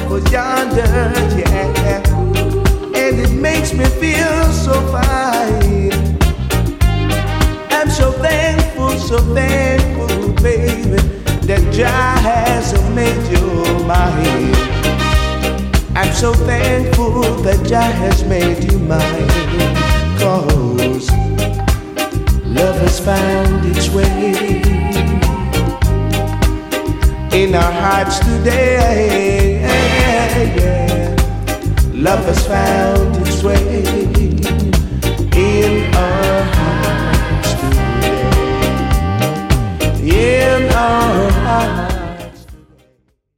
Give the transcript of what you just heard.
over yonder, yeah. And it makes me feel so fine. I'm so thankful, baby, that Jah has made you mine. I'm so thankful that Jah has made you mine. 'Cause love has found its way in our hearts today, yeah. Love has found its way in our hearts.